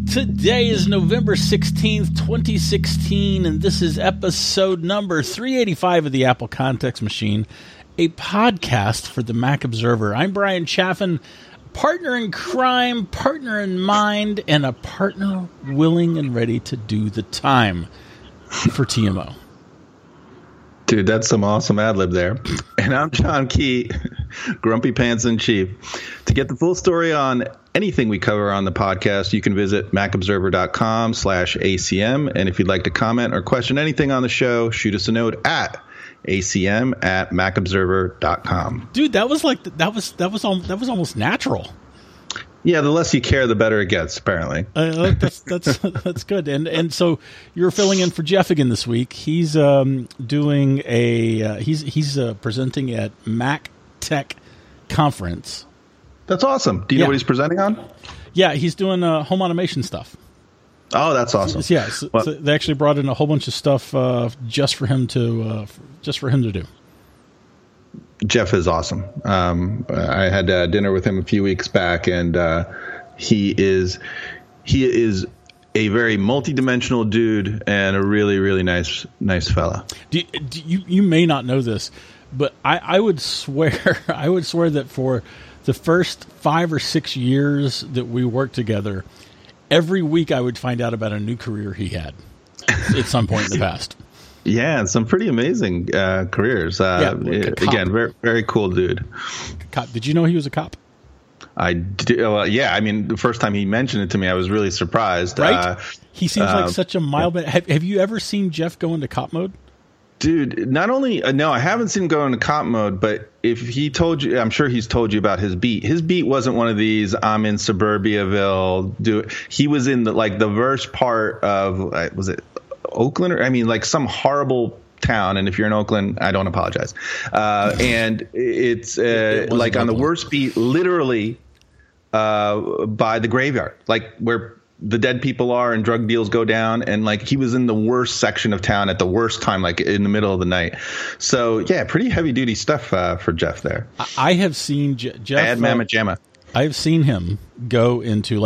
Today is November 16th, 2016, and this is episode number 385 of the Apple Context Machine, a podcast for the Mac Observer. I'm Brian Chaffin, partner in crime, partner in mind, and a partner willing and ready to do the time for TMO. Dude, that's some awesome ad-lib there. And I'm John Key, Grumpy Pants in Chief. To get the full story on anything we cover on the podcast, you can visit macobserver.com/ACM. And if you'd like to comment or question anything on the show, shoot us a note at acm@macobserver.com. Dude, that was almost natural. Yeah, the less you care, the better it gets, apparently. That's good. And so you're filling in for Jeff again this week. He's doing he's presenting at Mac Tech Conference. That's awesome. Do you know what he's presenting on? Yeah, he's doing home automation stuff. Oh, that's awesome. Yeah, so they actually brought in a whole bunch of stuff just for him to do. Jeff is awesome. I had dinner with him a few weeks back, and he is a very multidimensional dude and a really, really nice fella. You may not know this, but I would swear that for the first 5 or 6 years that we worked together, every week I would find out about a new career he had at some point in the past. Yeah, some pretty amazing careers. Again, very, very cool dude. Cop. Did you know he was a cop? I did. Yeah, I mean, the first time he mentioned it to me, I was really surprised. Right? He seems like such a mild man. Have you ever seen Jeff go into cop mode? Dude, not only no, I haven't seen him go into cop mode, but if he told you, I'm sure he's told you about his beat. His beat wasn't one of these, I'm in Suburbiaville. He was in the worst part of, was it Oakland, or like some horrible town, and if you're in Oakland, I don't apologize. And it's like on the worst beat, literally by the graveyard, like where the dead people are and drug deals go down, and he was in the worst section of town at the worst time, like in the middle of the night. So yeah, pretty heavy duty stuff for Jeff there. I have seen Jeff. Bad Mamma Jamma. I've seen him go into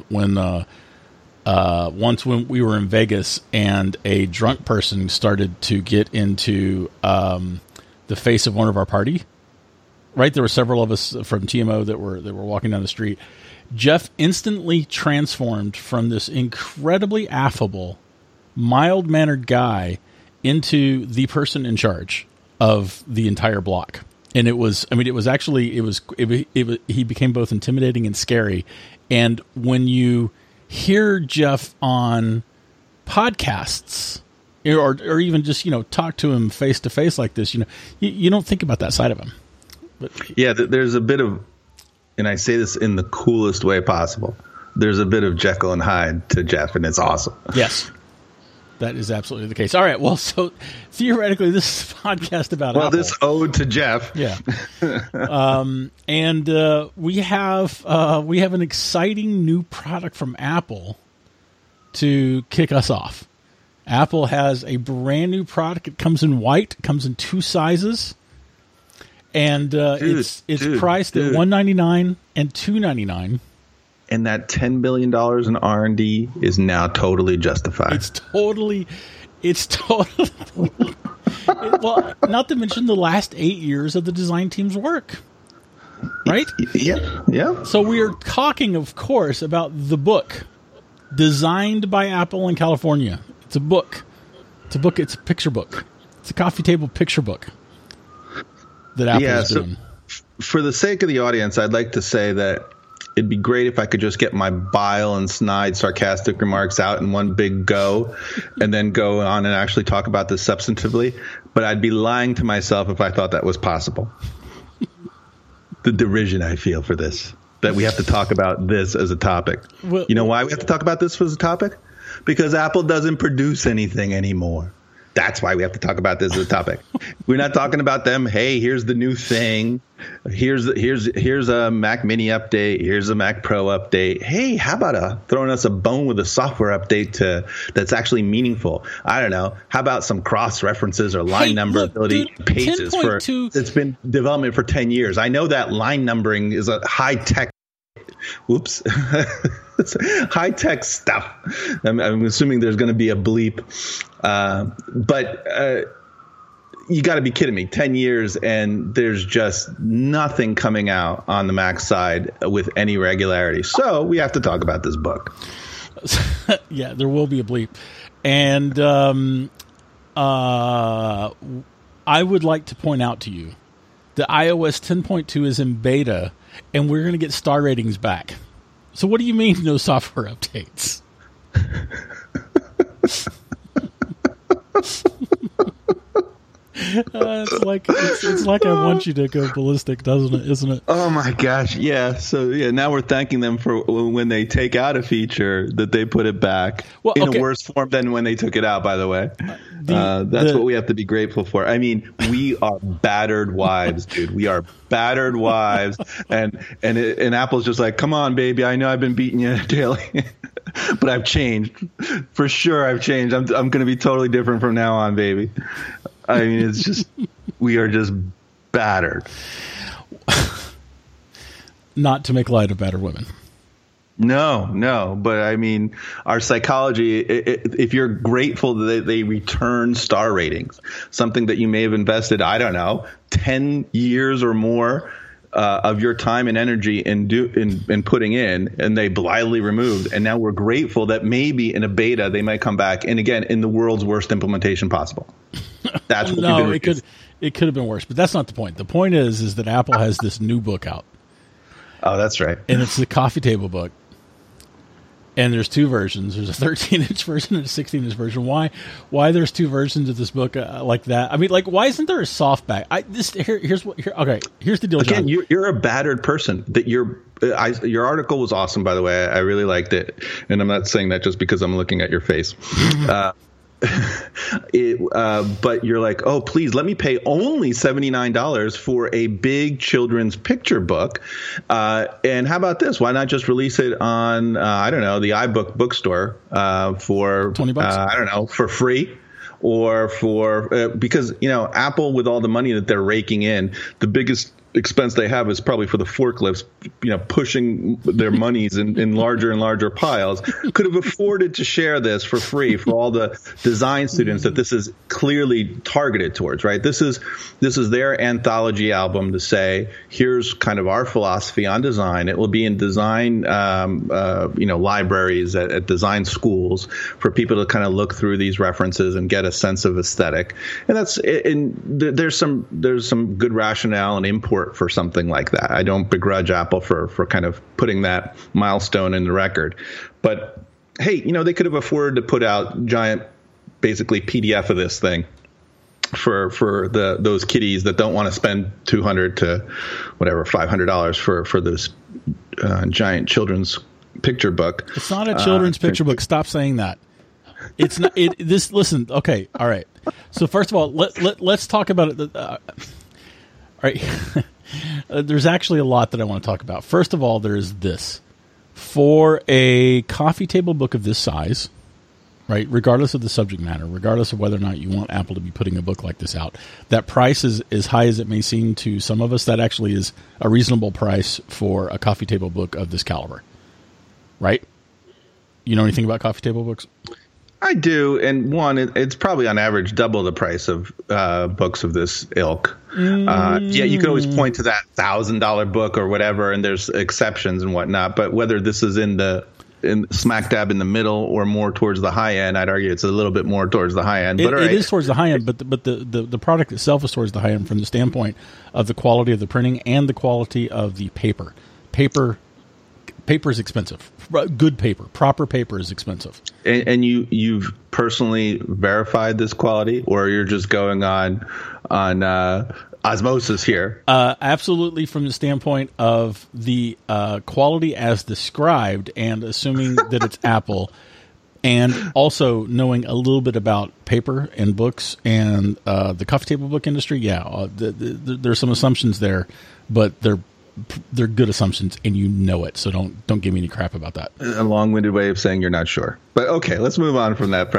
once when we were in Vegas and a drunk person started to get into the face of one of our party. Right, there were several of us from TMO that were walking down the street. Jeff instantly transformed from this incredibly affable, mild-mannered guy into the person in charge of the entire block. And he became both intimidating and scary. And when you hear Jeff on podcasts or even just, talk to him face to face like this, you don't think about that side of him. But yeah, there's a bit of, and I say this in the coolest way possible, there's a bit of Jekyll and Hyde to Jeff, and it's awesome. Yes, that is absolutely the case. All right, well, so theoretically, this is a podcast about Apple. This ode to Jeff. Yeah. And we have an exciting new product from Apple to kick us off. Apple has a brand new product. It comes in white, comes in 2 sizes. And it's priced at $199 and $299. And that $10 billion in R&D is now totally justified. It's totally well, not to mention the last 8 years of the design team's work. Right? Yeah. So we are talking, of course, about the book designed by Apple in California. It's a book. It's a picture book. It's a coffee table picture book that Apple is doing. For the sake of the audience, I'd like to say that it'd be great if I could just get my bile and snide sarcastic remarks out in one big go and then go on and actually talk about this substantively. But I'd be lying to myself if I thought that was possible. The derision I feel for this, that we have to talk about this as a topic. Well, you know why we have to talk about this as a topic? Because Apple doesn't produce anything anymore. That's why we have to talk about this as a topic. We're not talking about them. Hey, here's the new thing. Here's a Mac Mini update. Here's a Mac Pro update. Hey, how about throwing us a bone with a software update that's actually meaningful? I don't know. How about some cross references or line number ability pages it's been development for 10 years. I know that line numbering is a high tech Whoops. High tech stuff. I'm assuming there's going to be a bleep. But you got to be kidding me. 10 years and there's just nothing coming out on the Mac side with any regularity. So we have to talk about this book. Yeah, there will be a bleep. And I would like to point out to you that iOS 10.2 is in beta, and we're going to get star ratings back. So what do you mean no software updates? It's like I want you to go ballistic, doesn't it? Isn't it? Oh my gosh, yeah. So yeah, now we're thanking them for when they take out a feature that they put it back in a worse form than when they took it out. By the way, that's what we have to be grateful for. I mean, we are battered wives, dude. We are battered wives, and Apple's just like, come on, baby. I know I've been beating you daily. But I've changed. For sure I've changed. I'm going to be totally different from now on, baby. I mean, it's just, we are just battered. Not to make light of battered women. No. But I mean, our psychology, if you're grateful that they return star ratings, something that you may have invested, I don't know, 10 years or more of your time and energy in putting in, and they blithely removed. And now we're grateful that maybe in a beta they might come back. And again, in the world's worst implementation possible. That's what no, it could have been worse, but that's not the point. The point is that Apple has this new book out. Oh, that's right. And it's the coffee table book. And there's two versions. There's a 13-inch version and a 16-inch version. Why there's two versions of this book like that? I mean, like, why isn't there a softback? Here's the deal, John. Again, you're a battered person. That your article was awesome, by the way. I really liked it, and I'm not saying that just because I'm looking at your face. But you're like, oh, please let me pay only $79 for a big children's picture book. And how about this? Why not just release it on, I don't know, the iBook bookstore for $20? I don't know, for free. Or for because, you know, Apple, with all the money that they're raking in, the biggest expense they have is probably for the forklifts, you know, pushing their monies in larger and larger piles, could have afforded to share this for free for all the design students that this is clearly targeted towards, right? This is their anthology album to say, here's kind of our philosophy on design. It will be in design, libraries at design schools for people to kind of look through these references and get a sense of aesthetic. And there's some good rationale and import for something like that. I don't begrudge Apple for kind of putting that milestone in the record. But hey, you know, they could have afforded to put out giant, basically PDF of this thing for those kiddies that don't want to spend $200 to whatever $500 for this giant children's picture book. It's not a children's picture book. Stop saying that. It's not. Listen. Okay. All right. So first of all, let's talk about it. All right. There's actually a lot that I want to talk about. First of all, there's this. For a coffee table book of this size, right, regardless of the subject matter, regardless of whether or not you want Apple to be putting a book like this out, that price is as high as it may seem to some of us. That actually is a reasonable price for a coffee table book of this caliber, right? You know anything about coffee table books? I do, and one, it's probably on average double the price of books of this ilk. Yeah, you could always point to that $1,000 book or whatever, and there's exceptions and whatnot. But whether this is in smack dab in the middle or more towards the high end, I'd argue it's a little bit more towards the high end. But it is towards the high end, but the product itself is towards the high end from the standpoint of the quality of the printing and the quality of the paper. Paper is expensive. Good paper, proper paper is expensive. And you've personally verified this quality, or you're just going on osmosis here? Absolutely, from the standpoint of the quality as described, and assuming that it's Apple, and also knowing a little bit about paper and books and the coffee table book industry. Yeah, there's some assumptions there, but they're good assumptions, and you know it. So don't give me any crap about that. A long-winded way of saying you're not sure. But okay, let's move on from that.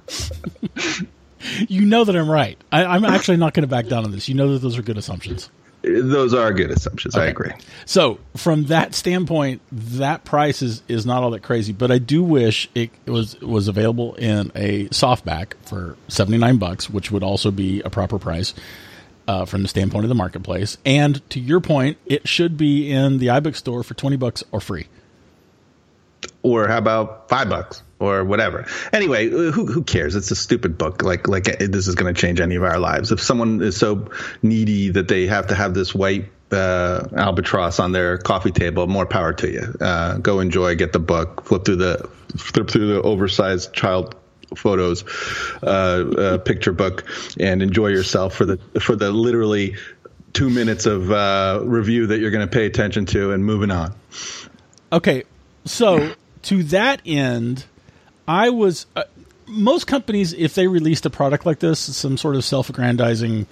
You know that I'm right. I'm actually not going to back down on this. You know that those are good assumptions. Those are good assumptions. Okay. I agree. So from that standpoint, that price is not all that crazy, but I do wish it was available in a softback for $79, which would also be a proper price from the standpoint of the marketplace. And to your point, it should be in the iBook store for $20 or free. Or how about $5 or whatever? Anyway, who cares? It's a stupid book. Like this is going to change any of our lives. If someone is so needy that they have to have this white albatross on their coffee table, more power to you. Go enjoy, get the book, flip through the oversized child photos picture book, and enjoy yourself for the literally 2 minutes of review that you're going to pay attention to, and moving on. Okay, so to that end, I was most companies, if they released a product like this, some sort of self-aggrandizing,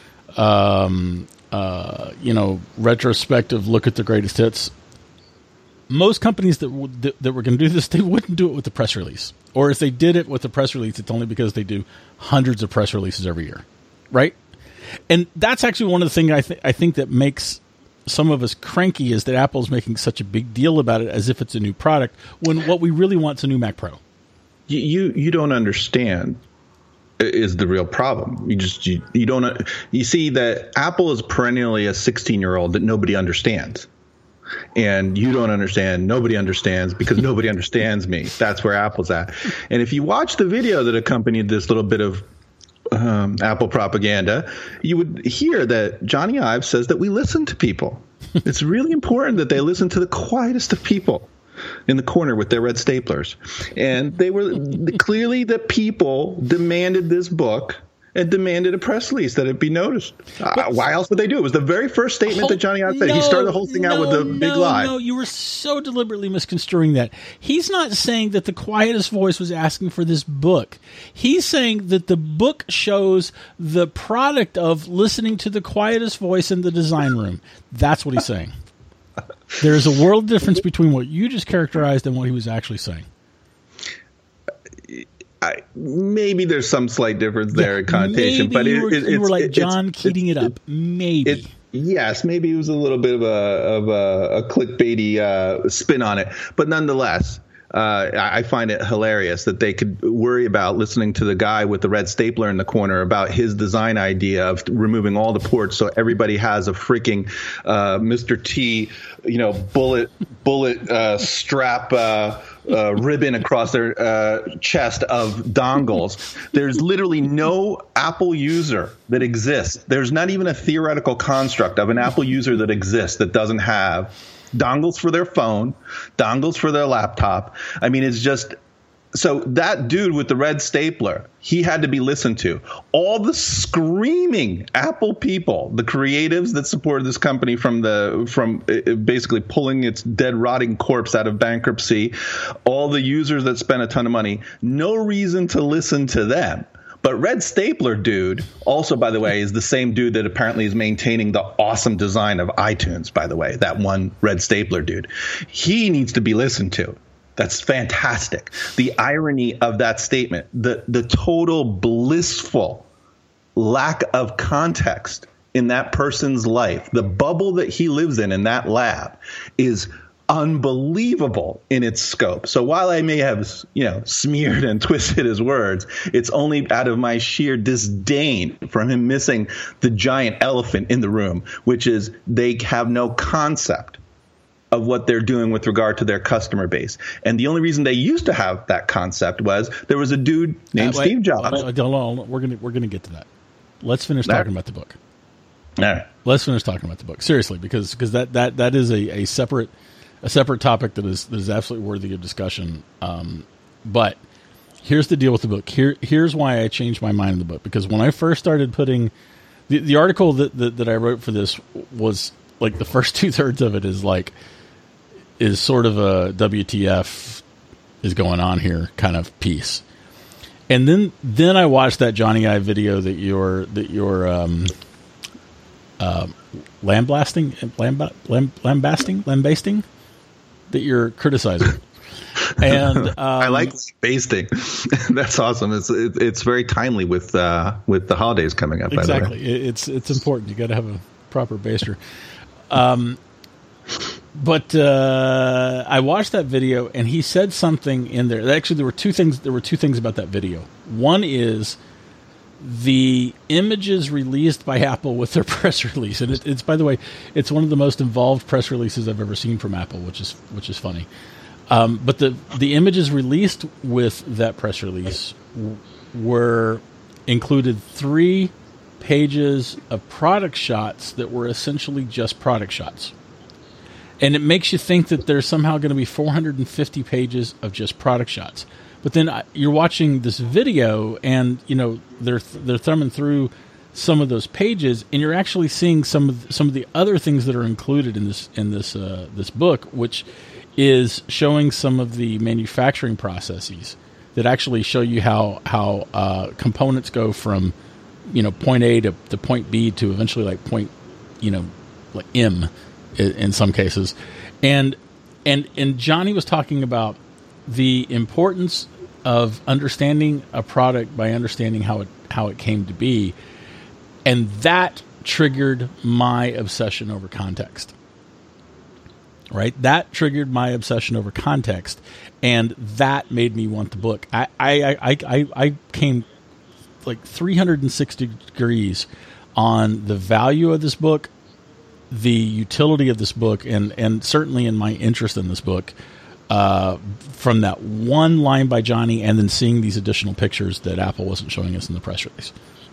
retrospective look at the greatest hits. Most companies that were going to do this, they wouldn't do it with the press release. Or if they did it with the press release, it's only because they do hundreds of press releases every year, right? And that's actually one of the things I think that makes some of us cranky, is that Apple's making such a big deal about it as if it's a new product, when what we really want is a new Mac Pro. You don't understand is the real problem. You don't. You see that Apple is perennially a 16-year-old that nobody understands. And you don't understand. Nobody understands, because nobody understands me. That's where Apple's at. And if you watch the video that accompanied this little bit of Apple propaganda, you would hear that Johnny Ive says that we listen to people. It's really important that they listen to the quietest of people in the corner with their red staplers. And they were clearly the people demanded this book and demanded a press release that it be noticed. Why else would they do it? It was the very first statement that Johnny Ive said. He started the whole thing out with a big lie. No, you were so deliberately misconstruing that. He's not saying that the quietest voice was asking for this book. He's saying that the book shows the product of listening to the quietest voice in the design room. That's what he's saying. There is a world difference between what you just characterized and what he was actually saying. Maybe there's some slight difference there in connotation, but you were like John Keating it up. Maybe. Yes, maybe it was a little bit of a clickbaity spin on it, but nonetheless, I find it hilarious that they could worry about listening to the guy with the red stapler in the corner about his design idea of removing all the ports so everybody has a freaking Mr. T, bullet strap ribbon across their chest of dongles. There's literally no Apple user that exists. There's not even a theoretical construct of an Apple user that exists that doesn't have dongles for their phone, dongles for their laptop. I mean, it's just so that dude with the red stapler, he had to be listened to. All the screaming Apple people, the creatives that supported this company from basically pulling its dead, rotting corpse out of bankruptcy, all the users that spent a ton of money, no reason to listen to them. But Red Stapler dude, also, by the way, is the same dude that apparently is maintaining the awesome design of iTunes, by the way, that one Red Stapler dude. He needs to be listened to. That's fantastic. The irony of that statement, the total blissful lack of context in that person's life, the bubble that he lives in that lab is unbelievable in its scope. So while I may have, smeared and twisted his words, it's only out of my sheer disdain from him missing the giant elephant in the room, which is they have no concept of what they're doing with regard to their customer base. And the only reason they used to have that concept was there was a dude named Steve Jobs. We're gonna get to that. Let's finish talking about the book. All right. Let's finish talking about the book seriously, because that is a separate topic that is absolutely worthy of discussion. But here's the deal with the book. Here's why I changed my mind in the book, because when I first started putting the article that I wrote for this was like the first 2/3 of it is sort of a WTF is going on here kind of piece. And then I watched that Johnny Ive video that you're lambasting that you're criticizing. And I like basting. That's awesome. It's very timely with the holidays coming up. Exactly. It's important. You got to have a proper baster. But I watched that video, and he said something in there. Actually, there were two things. There were two things about that video. One is the images released by Apple with their press release, and it's by the way, it's one of the most involved press releases I've ever seen from Apple, which is funny. But the images released with that press release were included 3 pages of product shots that were essentially just product shots. And it makes you think that there's somehow going to be 450 pages of just product shots. But then you're watching this video, and they're thumbing through some of those pages, and you're actually seeing some of the other things that are included in this book, which is showing some of the manufacturing processes that actually show you how components go from point A to point B to eventually like point like M in some cases, and Johnny was talking about the importance of understanding a product by understanding how it came to be, and that triggered my obsession over context. Right, that triggered my obsession over context, and that made me want the book. I came like 360 degrees on the value of this book, the utility of this book, and certainly in my interest in this book, from that one line by Johnny, and then seeing these additional pictures that Apple wasn't showing us in the press release.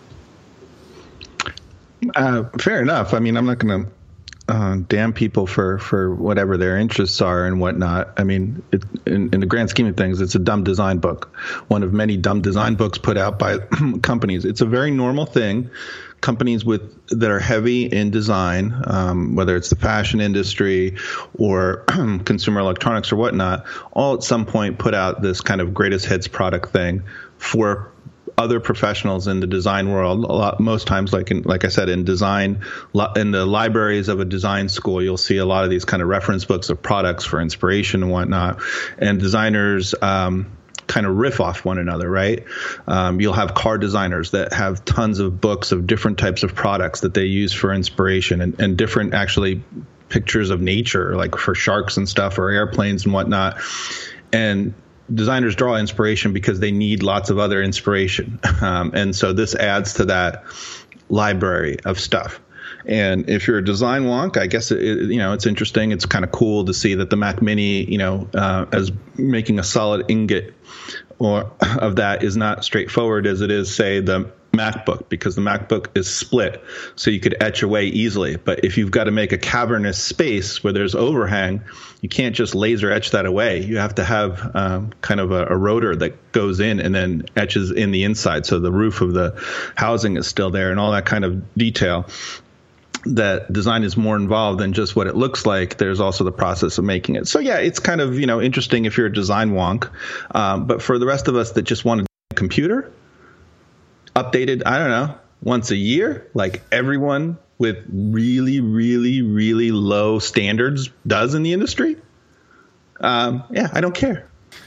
Fair enough. I mean, I'm not going to damn people for whatever their interests are and whatnot. I mean, in the grand scheme of things, it's a dumb design book, one of many dumb design books put out by companies. It's a very normal thing. Companies that are heavy in design, whether it's the fashion industry or consumer electronics or whatnot, all at some point put out this kind of greatest hits product thing for other professionals in the design world. Most times, like I said, in design, in the libraries of a design school, you'll see a lot of these kind of reference books of products for inspiration and whatnot. And designers kind of riff off one another, right? You'll have car designers that have tons of books of different types of products that they use for inspiration, and different actually pictures of nature, like for sharks and stuff, or airplanes and whatnot. And designers draw inspiration because they need lots of other inspiration. And so this adds to that library of stuff. And if you're a design wonk, I guess it's interesting. It's kind of cool to see that the Mac Mini, as making a solid ingot of that is not straightforward as it is, say, the MacBook, because the MacBook is split, so you could etch away easily. But if you've got to make a cavernous space where there's overhang, you can't just laser etch that away. You have to have kind of a rotor that goes in and then etches in the inside, so the roof of the housing is still there, and all that kind of detail. That design is more involved than just what it looks like. There's also the process of making it. So yeah, it's kind of interesting if you're a design wonk, but for the rest of us that just want a computer updated, I don't know, once a year, like everyone with really, really, really low standards does in the industry. Yeah, I don't care.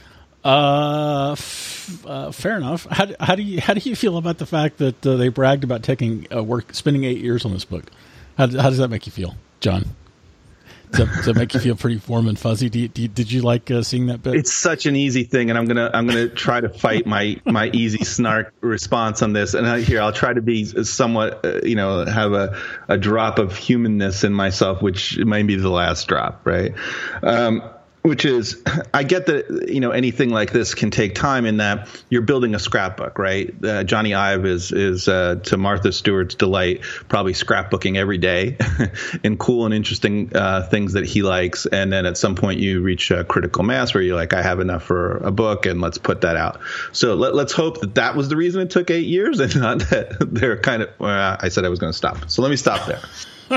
Fair enough. How do you feel about the fact that they bragged about spending 8 years on this book? How does that make you feel, John? Does that make you feel pretty warm and fuzzy? Did you like seeing that bit? It's such an easy thing, and I'm gonna try to fight my easy snark response on this. And I'll try to be somewhat, have a drop of humanness in myself, which may be the last drop, right? Which is, I get that, anything like this can take time in that you're building a scrapbook, right? Johnny Ive is to Martha Stewart's delight, probably scrapbooking every day and cool and interesting things that he likes. And then at some point you reach a critical mass where you're like, I have enough for a book and let's put that out. So let's hope that was the reason it took 8 years and not that they're kind of, I said I was going to stop. So let me stop there.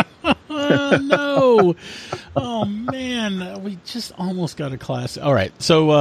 No. Oh man, we just almost got a class. All right. So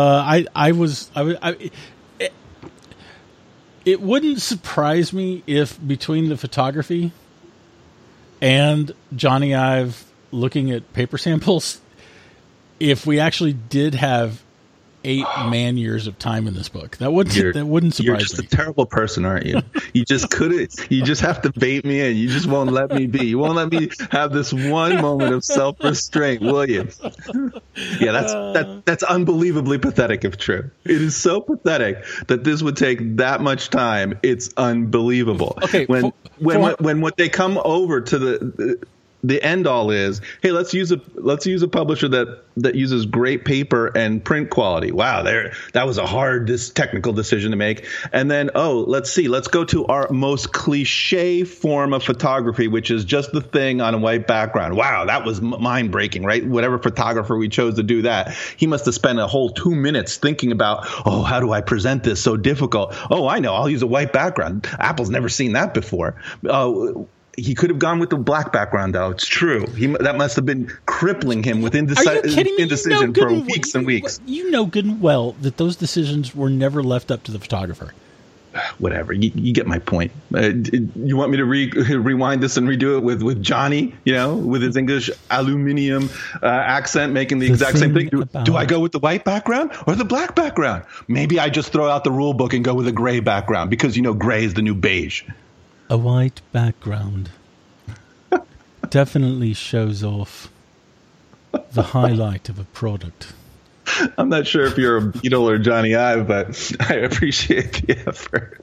it wouldn't surprise me if between the photography and Johnny Ive looking at paper samples, if we actually did have 8 man years of time in this book. That wouldn't surprise me. You're just a terrible person, aren't you? You just have to bait me in. You just won't let me be. You won't let me have this one moment of self-restraint, will you? Yeah, that's unbelievably pathetic if true. It is so pathetic that this would take that much time. It's unbelievable. Okay, when what they come over to the end all is, hey, let's use a publisher that uses great paper and print quality. Wow, that was a hard technical decision to make. And then, let's go to our most cliche form of photography, which is just the thing on a white background. Wow, that was mind breaking, right? Whatever photographer we chose to do that, he must have spent a whole 2 minutes thinking about, how do I present this so difficult? Oh, I know, I'll use a white background. Apple's never seen that before. He could have gone with the black background, though. It's true. That must have been crippling him with indecision for weeks and weeks. You know good and well that those decisions were never left up to the photographer. Whatever. You get my point. You want me to rewind this and redo it with Johnny, with his English aluminium accent, making the exact same thing? Do I go with the white background or the black background? Maybe I just throw out the rule book and go with a gray background because, gray is the new beige. A white background definitely shows off the highlight of a product. I'm not sure if you're a Beatle or Johnny Ive, but I appreciate the effort.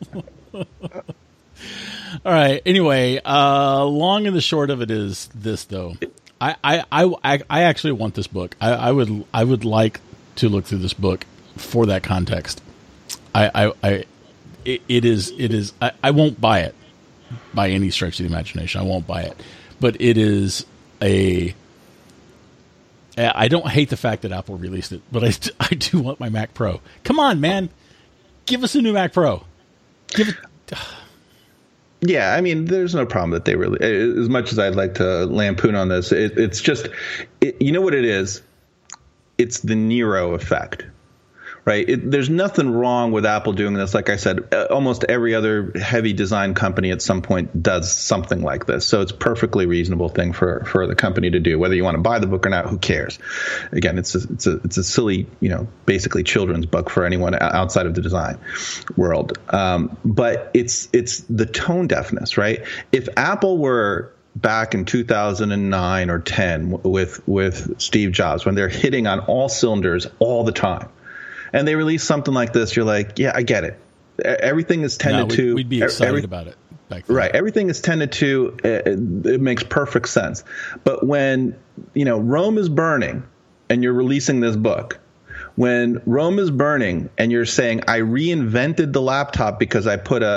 All right. Anyway, long and the short of it is this, though. I actually want this book. I would like to look through this book for that context. It is. I won't buy it. By any stretch of the imagination, I won't buy it. But it is I don't hate the fact that Apple released it, but I do want my Mac Pro. Come on, man. Give us a new Mac Pro. Give it. Yeah, I mean, there's no problem that they really, as much as I'd like to lampoon on this, it's just, you know what it is? It's the Nero effect. Right. There's nothing wrong with Apple doing this. Like I said, almost every other heavy design company at some point does something like this. So it's a perfectly reasonable thing for the company to do. Whether you want to buy the book or not, who cares? Again, it's a silly, basically children's book for anyone outside of the design world. But it's the tone deafness, right? If Apple were back in 2009 or 10 with Steve Jobs, when they're hitting on all cylinders all the time, and they release something like this, you're like, yeah, I get it. Everything is tended to. We'd be excited about it back then. Right. Everything is tended to. It makes perfect sense. But when, Rome is burning and you're releasing this book, when Rome is burning and you're saying, I reinvented the laptop because I put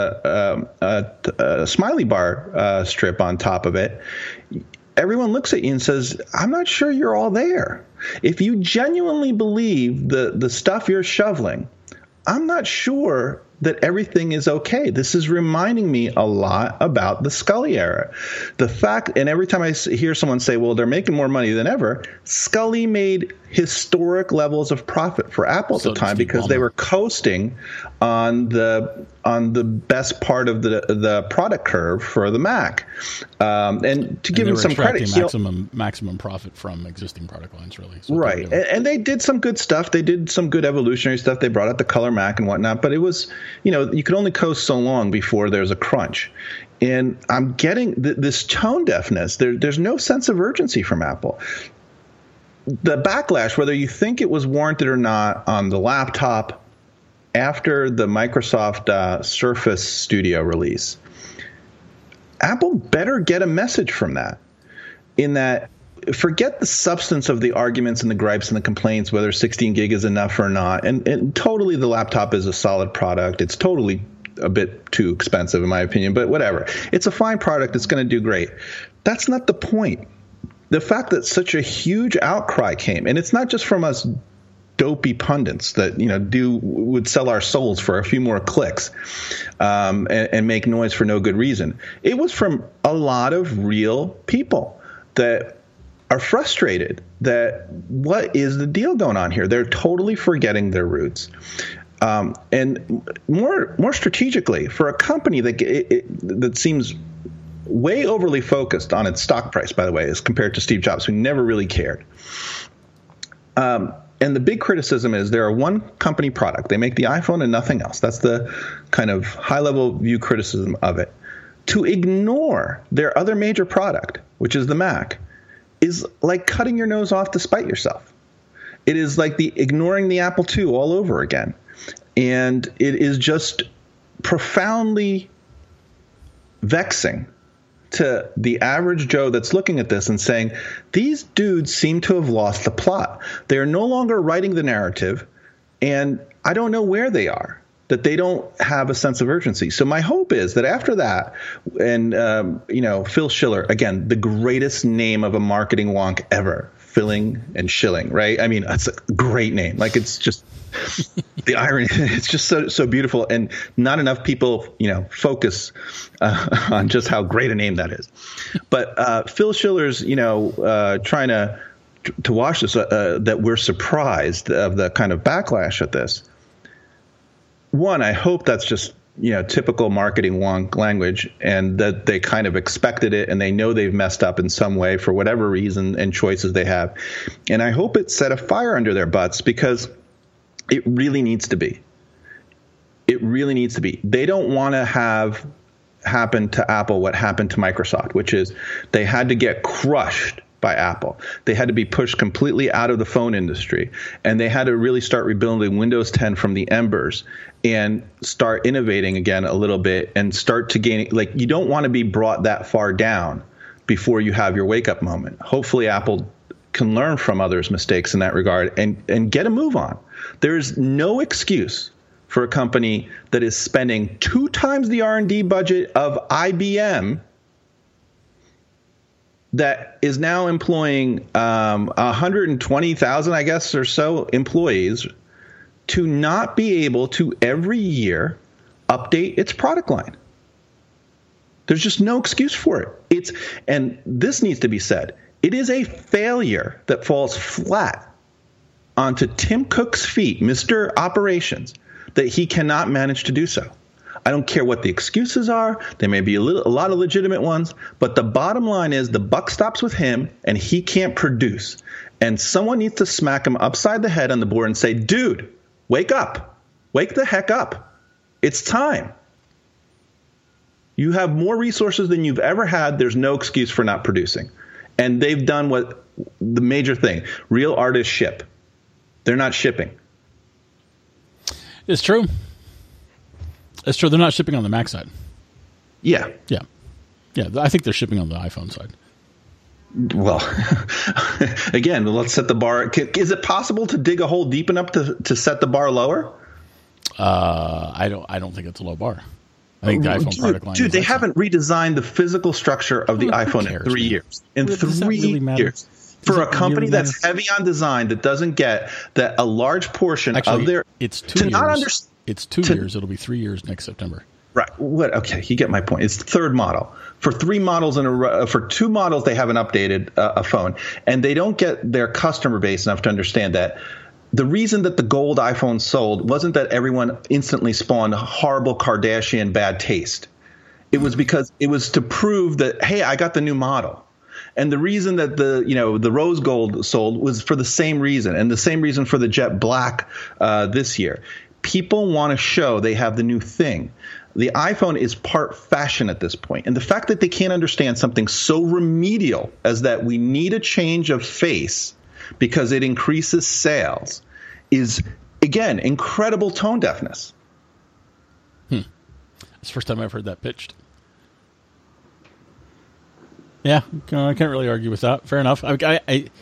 a smiley bar strip on top of it, everyone looks at you and says, I'm not sure you're all there. If you genuinely believe the stuff you're shoveling, I'm not sure that everything is okay. This is reminding me a lot about the Scully era. The fact, and every time I hear someone say, well, they're making more money than ever, Scully made historic levels of profit for Apple at the time because they were coasting on the best part of the product curve for the Mac. And to give him some credit, maximum profit from existing product lines, really. So right. And they did some good stuff. They did some good evolutionary stuff. They brought out the Color Mac and whatnot, but it was, you could only coast so long before there's a crunch. And I'm getting this tone deafness. There's no sense of urgency from Apple. The backlash, whether you think it was warranted or not, on the laptop after the Microsoft Surface Studio release, Apple better get a message from that, in that forget the substance of the arguments and the gripes and the complaints, whether 16 gig is enough or not. And totally the laptop is a solid product. It's totally a bit too expensive, in my opinion, but whatever. It's a fine product. It's going to do great. That's not the point. The fact that such a huge outcry came, and it's not just from us dopey pundits that would sell our souls for a few more clicks and make noise for no good reason. It was from a lot of real people that are frustrated that what is the deal going on here? They're totally forgetting their roots. And more strategically, for a company that seems way overly focused on its stock price, by the way, as compared to Steve Jobs, who never really cared. And the big criticism is they're a one company product. They make the iPhone and nothing else. That's the kind of high level view criticism of it. To ignore their other major product, which is the Mac, is like cutting your nose off to spite yourself. It is like ignoring the Apple II all over again. And it is just profoundly vexing to the average Joe that's looking at this and saying, these dudes seem to have lost the plot. They're no longer writing the narrative, and I don't know where they are, that they don't have a sense of urgency. So my hope is that after that, and, Phil Schiller, again, the greatest name of a marketing wonk ever, filling and shilling, right? I mean, that's a great name. Like, it's just the irony. It's just so beautiful, and not enough people, focus on just how great a name that is. But Phil Schiller's, trying to wash this, that we're surprised of the kind of backlash at this. One, I hope that's just typical marketing wonk language, and that they kind of expected it, and they know they've messed up in some way for whatever reason and choices they have. And I hope it set a fire under their butts, because it really needs to be. It really needs to be. They don't want to have happen to Apple what happened to Microsoft, which is they had to get crushed by Apple. They had to be pushed completely out of the phone industry, and they had to really start rebuilding Windows 10 from the embers and start innovating again a little bit and start to gain. Like, you don't want to be brought that far down before you have your wake up moment. Hopefully Apple can learn from others' mistakes in that regard and get a move on. There's no excuse for a company that is spending 2 times the R&D budget of IBM, that is now employing 120,000, I guess, or so employees, to not be able to every year update its product line. There's just no excuse for it. And this needs to be said. It is a failure that falls flat onto Tim Cook's feet, Mr. Operations, that he cannot manage to do so. I don't care what the excuses are. There may be a lot of legitimate ones, but the bottom line is the buck stops with him, and he can't produce. And someone needs to smack him upside the head on the board and say, dude, wake up. Wake the heck up. It's time. You have more resources than you've ever had. There's no excuse for not producing. And they've done what the major thing, real artists ship. They're not shipping. It's true. It's true. They're not shipping on the Mac side. Yeah. Yeah. Yeah. I think they're shipping on the iPhone side. Well, again, let's set the bar. Is it possible to dig a hole deep enough to set the bar lower? I don't think it's a low bar. I think the iPhone product line. Dude, they haven't redesigned the physical structure of the iPhone in 3 years. In 3 years. For a company that's heavy on design, that doesn't get that a large portion of their. It's 2 years. It's 2 years. It'll be 3 years next September. Right. What? Okay, you get my point. It's the third model. For 3 models in a row, for 2 models, they haven't updated a phone, and they don't get their customer base enough to understand that. The reason that the gold iPhone sold wasn't that everyone instantly spawned horrible Kardashian bad taste. It was because it was to prove that, hey, I got the new model. And the reason that the rose gold sold was for the same reason, and the same reason for the jet black this year. People want to show they have the new thing. The iPhone is part fashion at this point. And the fact that they can't understand something so remedial as that we need a change of face because it increases sales is, again, incredible tone deafness. It's the first time I've heard that pitched. Yeah, I can't really argue with that. Fair enough. Because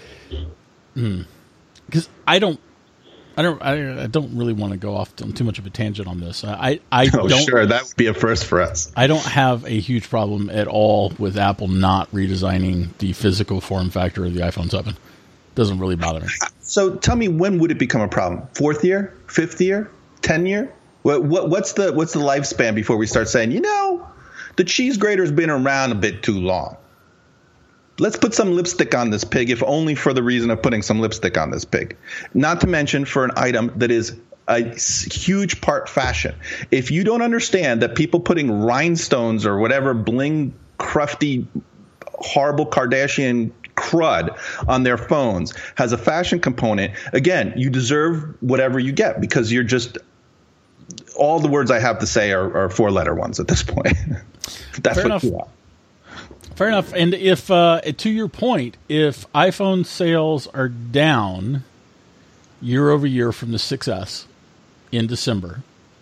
I don't really want to go off on too much of a tangent on this. Sure, that would be a first for us. I don't have a huge problem at all with Apple not redesigning the physical form factor of the iPhone 7. Doesn't really bother me. So tell me, when would it become a problem? 4th year, 5th year, 10 year? What's the lifespan before we start saying, the cheese grater's been around a bit too long? Let's put some lipstick on this pig, if only for the reason of putting some lipstick on this pig. Not to mention for an item that is a huge part fashion. If you don't understand that people putting rhinestones or whatever bling, crufty, horrible Kardashian crud on their phones, has a fashion component, again, you deserve whatever you get because you're just all the words I have to say are 4-letter ones at this point. That's Fair what you are. Fair enough. And if, to your point, if iPhone sales are down year over year from the 6S in December,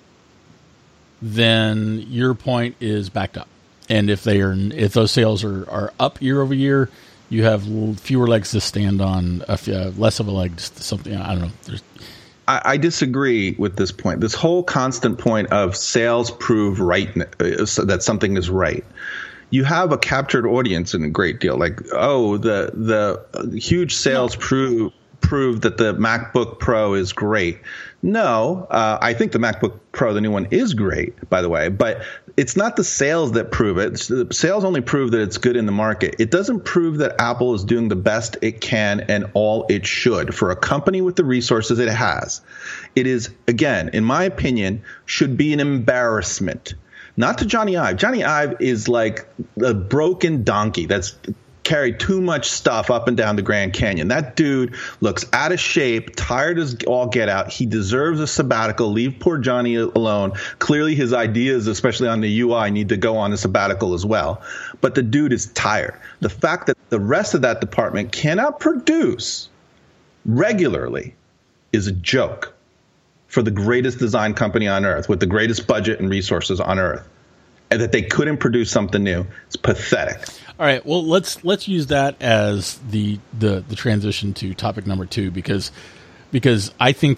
then your point is backed up. And if those sales are up year over year, you have fewer legs to stand on, less of a leg to something. I don't know. I disagree with this point. This whole constant point of sales prove right, that something is right. You have a captured audience in a great deal. Like, the huge sales prove that the MacBook Pro is great. No, I think the MacBook Pro, the new one, is great, by the way. But it's not the sales that prove it. The sales only prove that it's good in the market. It doesn't prove that Apple is doing the best it can and all it should for a company with the resources it has. It is, again, in my opinion, should be an embarrassment. Not to Johnny Ive. Johnny Ive is like a broken donkey that's carried too much stuff up and down the Grand Canyon. That dude looks out of shape, tired as all get out. He deserves a sabbatical. Leave poor Johnny alone. Clearly his ideas, especially on the UI, need to go on a sabbatical as well. But the dude is tired. The fact that the rest of that department cannot produce regularly is a joke for the greatest design company on earth with the greatest budget and resources on earth, and that they couldn't produce something new. It's pathetic. All right. Well, let's use that as the transition to topic number 2, because I think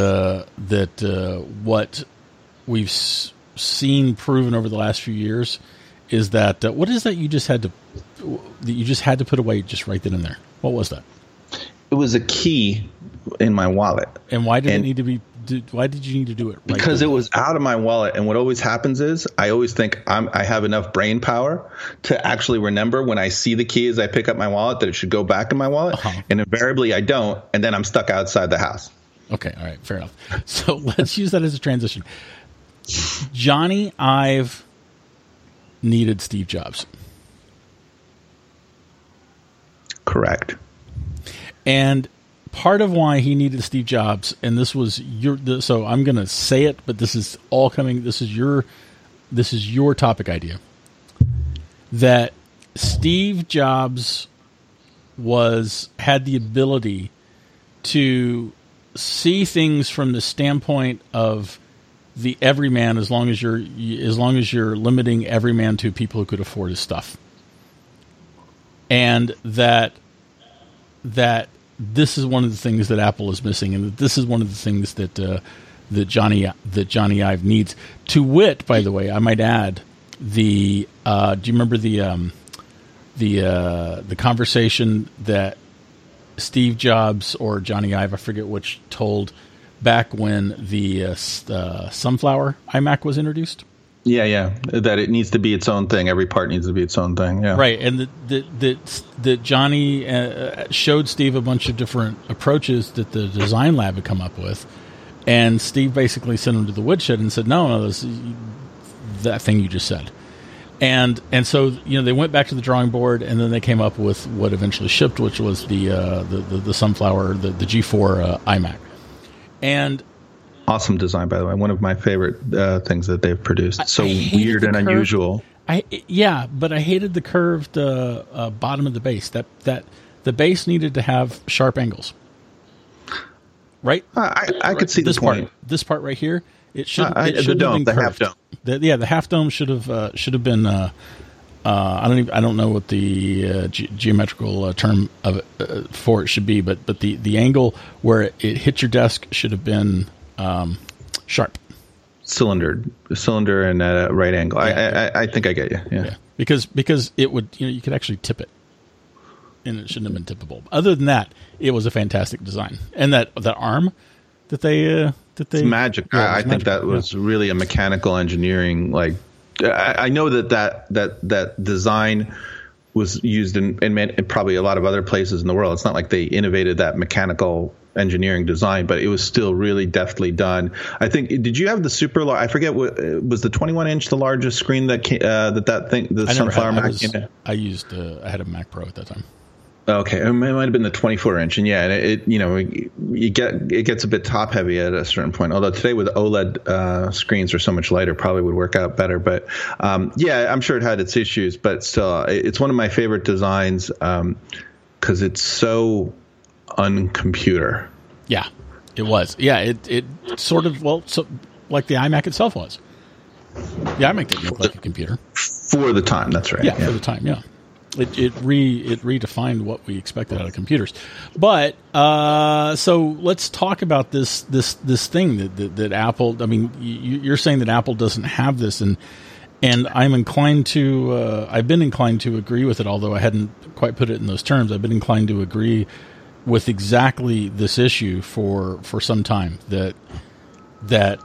that what we've seen proven over the last few years is that what is that you just had to put away just right then and there? What was that? It was a key in my wallet. And why did it need to be? Why did you need to do it? Right because it was out of my wallet, and what always happens is I always think I have enough brain power to actually remember when I see the key as I pick up my wallet that it should go back in my wallet, and invariably I don't, and then I'm stuck outside the house. Okay, all right, fair enough. So let's use that as a transition. Johnny Ive needed Steve Jobs. Correct. And part of why he needed Steve Jobs, and this was so I'm going to say it, but this is all coming. This is your topic idea. That Steve Jobs had the ability to see things from the standpoint of the everyman, as long as you're limiting everyman to people who could afford his stuff, and that this is one of the things that Apple is missing, and that this is one of the things that Johnny Ive needs. To wit, by the way, I might add do you remember the conversation that Steve Jobs or Johnny Ive, I forget which, told back when the Sunflower iMac was introduced? Yeah, that it needs to be its own thing. Every part needs to be its own thing. Yeah, right. And that Johnny showed Steve a bunch of different approaches that the design lab had come up with, and Steve basically sent him to the woodshed and said, "No, that thing you just said." And so they went back to the drawing board, and then they came up with what eventually shipped, which was the Sunflower, the G4 iMac, and. Awesome design, by the way. One of my favorite things that they've produced. So weird and unusual. But I hated the curved bottom of the base. That the base needed to have sharp angles. Right? I could see this point. This part right here, it should have been curved. The half dome. The half dome should have been. I don't know what the geometrical term of it, for it should be, but the angle where it hit your desk should have been. Sharp cylinder and at a right angle. I think I get you. Yeah. Because it would, you could actually tip it, and it shouldn't have been tippable. Other than that, it was a fantastic design, and that arm that they it's magic. I think that was really a mechanical engineering. Like I know that design was used in probably a lot of other places in the world. It's not like they innovated that mechanical engineering design, but it was still really deftly done. I think. Did you have the super large? I forget what was the 21-inch the largest screen that thing the Sunflower Mac came in? I had a Mac Pro at that time. Okay, it might have been the 24-inch, and yeah, it gets a bit top heavy at a certain point. Although today with OLED screens are so much lighter, probably would work out better. But yeah, I'm sure it had its issues, but still, it's one of my favorite designs because it's so uncomputer. Yeah, it was. Yeah, it sort of like the iMac itself was. The iMac didn't look like a computer for the time. That's right. Yeah, for the time. Yeah. It redefined what we expected out of computers, but so let's talk about this thing that Apple. I mean, you're saying that Apple doesn't have this, and I'm inclined to. I've been inclined to agree with it, although I hadn't quite put it in those terms. I've been inclined to agree with exactly this issue for some time. That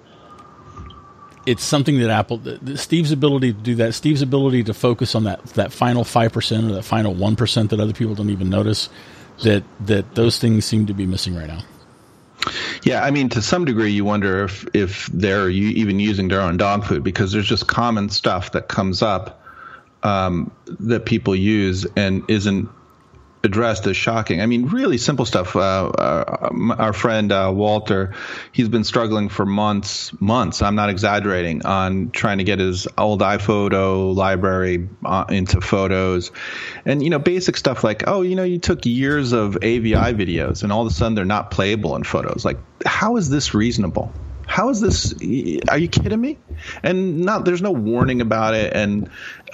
it's something that Apple, Steve's ability to do that, Steve's ability to focus on that final 5% or that final 1% that other people don't even notice, that those things seem to be missing right now. Yeah, I mean, to some degree, you wonder if they're even using their own dog food, because there's just common stuff that comes up that people use and isn't addressed as shocking. I mean, really simple stuff. Our friend Walter, he's been struggling for months, I'm not exaggerating, on trying to get his old iPhoto library into Photos. And, basic stuff like, you took years of AVI videos and all of a sudden they're not playable in Photos. Like, how is this reasonable? How is this? Are you kidding me? And there's no warning about it. And,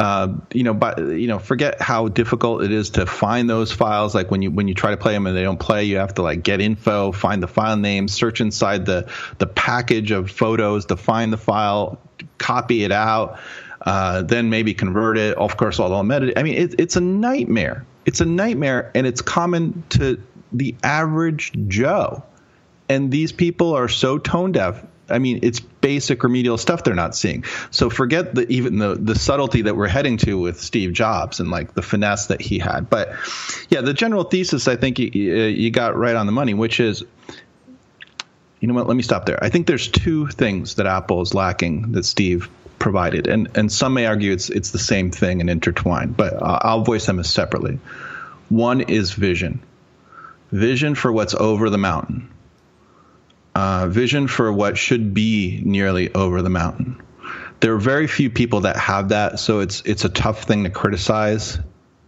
forget how difficult it is to find those files. Like when you try to play them and they don't play, you have to get info, find the file name, search inside the package of Photos to find the file, copy it out, then maybe convert it. Of course, all metadata. I mean, it's a nightmare. It's a nightmare, and it's common to the average Joe. And these people are so tone deaf. I mean, it's basic remedial stuff they're not seeing. So forget even the subtlety that we're heading to with Steve Jobs and the finesse that he had. But yeah, the general thesis, I think you got right on the money, which is, you know what? Let me stop there. I think there's two things that Apple is lacking that Steve provided, and some may argue it's the same thing and intertwined, but I'll voice them as separately. One is vision for what's over the mountain. Vision for what should be nearly over the mountain. There are very few people that have that, so it's a tough thing to criticize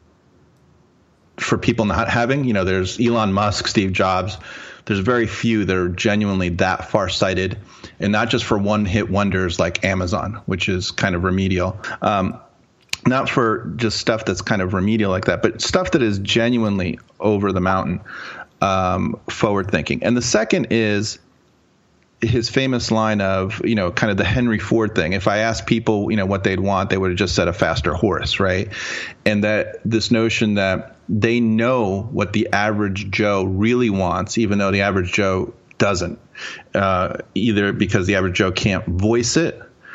for people not having. There's Elon Musk, Steve Jobs. There's very few that are genuinely that far-sighted, and not just for one-hit wonders like Amazon, which is kind of remedial. Not for just stuff that's kind of remedial like that, but stuff that is genuinely over the mountain, forward-thinking. And the second is his famous line of, kind of the Henry Ford thing. If I asked people, what they'd want, they would have just said a faster horse, right? And that this notion that they know what the average Joe really wants, even though the average Joe doesn't, either because the average Joe can't voice it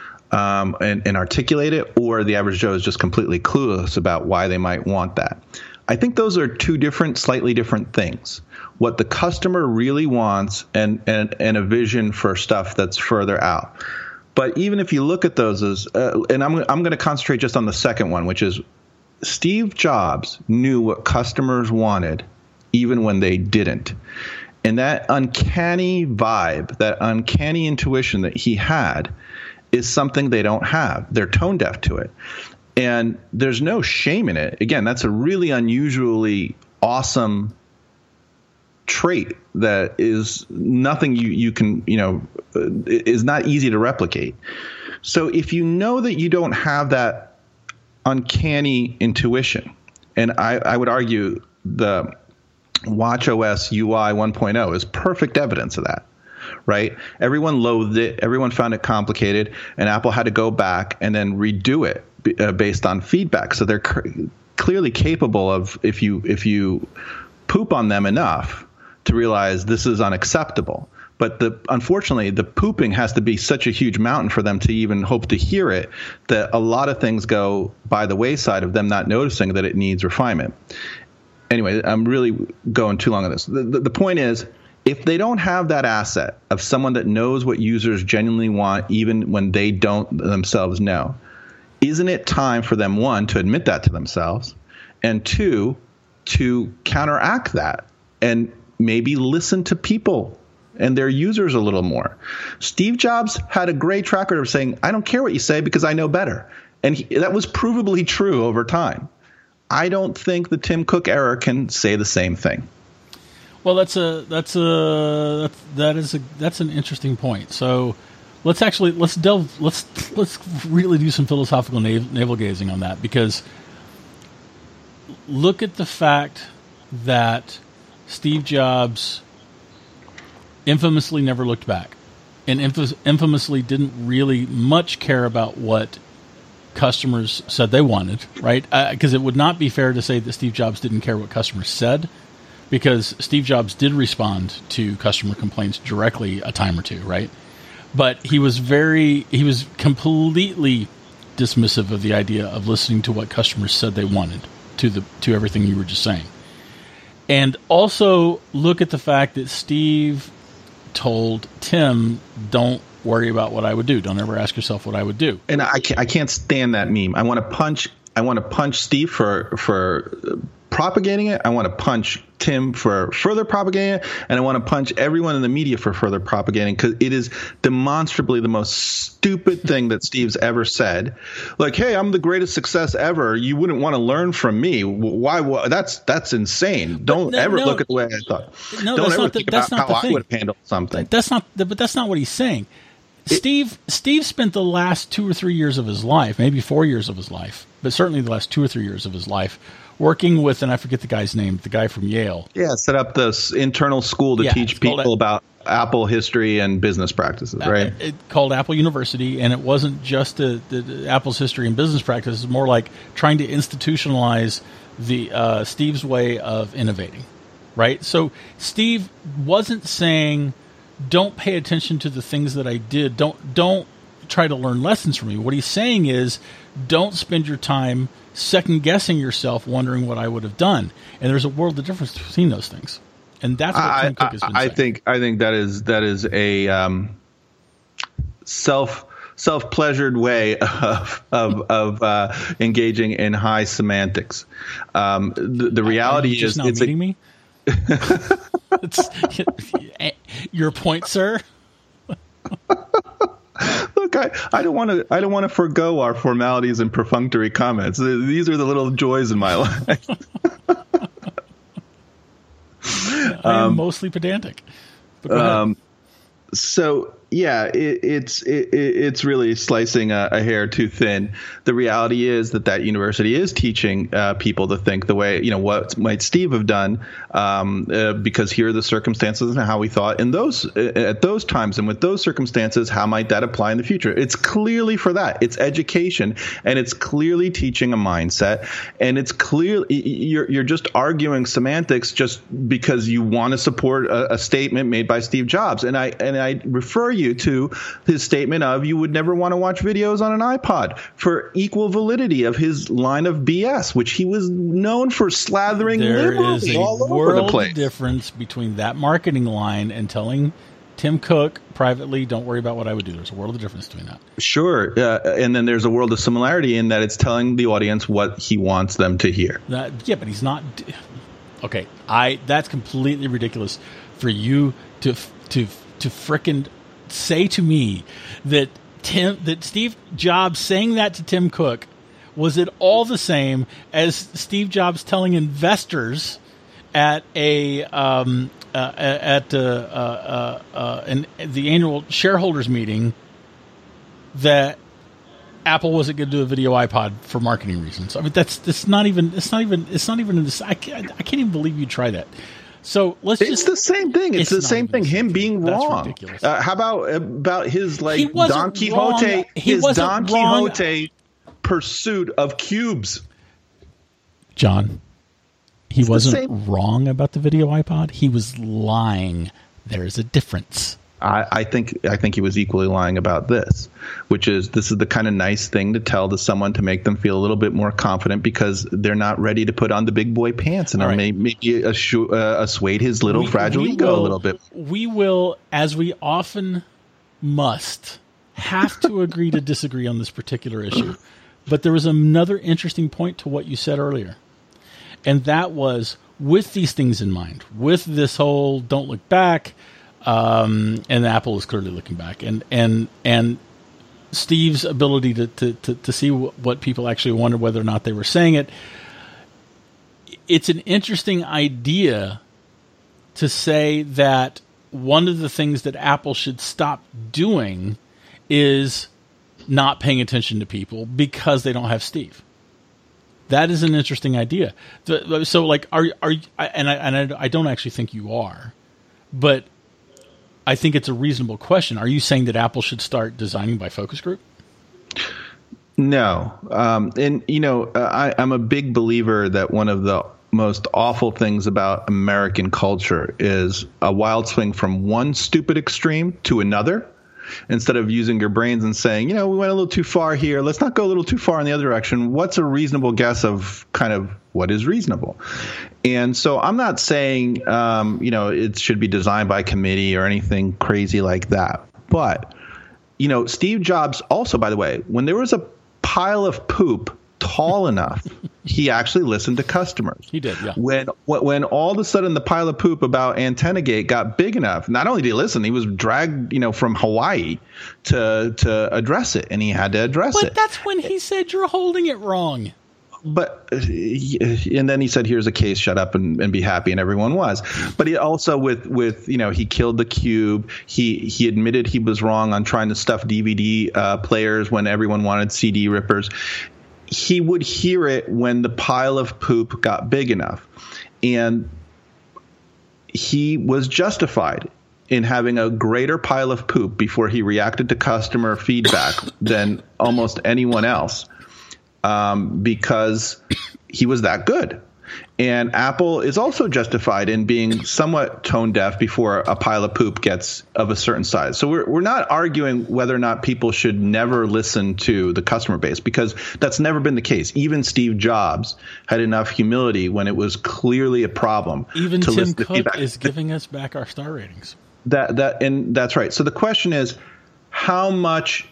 and articulate it, or the average Joe is just completely clueless about why they might want that. I think those are two slightly different things. What the customer really wants and a vision for stuff that's further out. But even if you look at those as, and I'm going to concentrate just on the second one, which is Steve Jobs knew what customers wanted even when they didn't. And that uncanny vibe, that uncanny intuition that he had is something they don't have. They're tone deaf to it. And there's no shame in it. Again, that's a really unusually awesome trait that is nothing you can, is not easy to replicate. So if you know that you don't have that uncanny intuition, and I would argue the watchOS UI 1.0 is perfect evidence of that, right? Everyone loathed it. Everyone found it complicated, and Apple had to go back and then redo it based on feedback. So they're clearly capable of, if you poop on them enough, to realize this is unacceptable. But unfortunately, the pooping has to be such a huge mountain for them to even hope to hear it, that a lot of things go by the wayside of them not noticing that it needs refinement. Anyway, I'm really going too long on this. The point is, if they don't have that asset of someone that knows what users genuinely want, even when they don't themselves know, isn't it time for them, one, to admit that to themselves, and two, to counteract that and maybe listen to people and their users a little more. Steve Jobs had a great track record of saying, I don't care what you say because I know better. And that was provably true over time. I don't think the Tim Cook era can say the same thing. Well, that's an interesting point. So let's really do some philosophical navel gazing on that, because look at the fact that Steve Jobs infamously never looked back, and infamously didn't really much care about what customers said they wanted, right? Because it would not be fair to say that Steve Jobs didn't care what customers said, because Steve Jobs did respond to customer complaints directly a time or two, right? But he was completely dismissive of the idea of listening to what customers said they wanted to everything you were just saying. And also look at the fact that Steve told Tim, don't worry about what I would do. Don't ever ask yourself what I would do. And I can't stand that meme. I want to punch Steve for propagating it. I want to punch Tim for further propagating it, and I want to punch everyone in the media for further propagating, because it is demonstrably the most stupid thing that Steve's ever said. Like, hey, I'm the greatest success ever. You wouldn't want to learn from me. Why? That's insane. Don't ever look at the way I thought. No, don't that's ever not think that's about not how the I thing. would have handled something. But that's not what he's saying. Steve spent the last 2 or 3 years of his life, maybe 4 years of his life, but certainly the last 2 or 3 years of his life, working with, and I forget the guy's name, the guy from Yale. Yeah, set up this internal school to teach people about Apple history and business practices, right? It called Apple University, and it wasn't just the Apple's history and business practices, more like trying to institutionalize the Steve's way of innovating, right? So Steve wasn't saying, don't pay attention to the things that I did. Don't try to learn lessons from me. What he's saying is, don't spend your time second-guessing yourself, wondering what I would have done. And there's a world of difference between those things. And that's what Tim Cook has been saying. I think that is a self-pleasured way of engaging in high semantics. The reality is, it's meeting me. Your point, sir. Look, I don't want to forgo our formalities and perfunctory comments. These are the little joys in my life. I am mostly pedantic. But go ahead. So yeah, it's really slicing a hair too thin. The reality is that university is teaching people to think the way, what might Steve have done, because here are the circumstances and how we thought in at those times, and with those circumstances, how might that apply in the future? It's clearly for that. It's education, and it's clearly teaching a mindset, and it's clearly you're just arguing semantics just because you want to support a statement made by Steve Jobs, and I refer you to his statement of, you would never want to watch videos on an iPod, for equal validity of his line of BS, which he was known for slathering liberally all over the place. There is a world difference between that marketing line and telling Tim Cook privately, don't worry about what I would do. There's a world of difference between that. Sure. And then there's a world of similarity in that it's telling the audience what he wants them to hear. Yeah, but he's not. Okay, that's completely ridiculous for you to frickin' say to me that Steve Jobs saying that to Tim Cook was it all the same as Steve Jobs telling investors at the annual shareholders meeting that Apple wasn't going to do a video iPod for marketing reasons. I mean, it's not even in this. I can't even believe you try that. So it's the same thing. It's the same thing. Him being wrong. Ridiculous. How about his Don Quixote? Don Quixote pursuit of cubes. John, he wasn't wrong about the video iPod. He was lying. There's a difference. I think he was equally lying about this, which is the kind of nice thing to tell to someone to make them feel a little bit more confident because they're not ready to put on the big boy pants, and maybe assuade his little fragile ego a little bit. We will, as we often must, have to agree to disagree on this particular issue. But there was another interesting point to what you said earlier. And that was with these things in mind, with this whole don't look back, and Apple is clearly looking back, and Steve's ability to see what people actually wondered whether or not they were saying it. It's an interesting idea to say that one of the things that Apple should stop doing is not paying attention to people because they don't have Steve. That is an interesting idea. So, like, are I don't actually think you are, but I think it's a reasonable question. Are you saying that Apple should start designing by focus group? No. And, I'm a big believer that one of the most awful things about American culture is a wild swing from one stupid extreme to another. Instead of using your brains and saying, we went a little too far here, let's not go a little too far in the other direction. What's a reasonable guess of kind of what is reasonable? And so I'm not saying, it should be designed by committee or anything crazy like that. But, Steve Jobs also, by the way, when there was a pile of poop tall enough, he actually listened to customers. He did, yeah. When all of a sudden the pile of poop about AntennaGate got big enough, not only did he listen, he was dragged, from Hawaii to address it, and he had to address it. But that's when he said you're holding it wrong. But and then he said, "Here's a case. Shut up and be happy." And everyone was. But he also with he killed the Cube. He admitted he was wrong on trying to stuff DVD players when everyone wanted CD rippers. He would hear it when the pile of poop got big enough. And he was justified in having a greater pile of poop before he reacted to customer feedback than almost anyone else, because he was that good. And Apple is also justified in being somewhat tone deaf before a pile of poop gets of a certain size. So we're not arguing whether or not people should never listen to the customer base, because that's never been the case. Even Steve Jobs had enough humility when it was clearly a problem. Even Tim Cook is giving us back our star ratings. And that's right. So the question is, how much?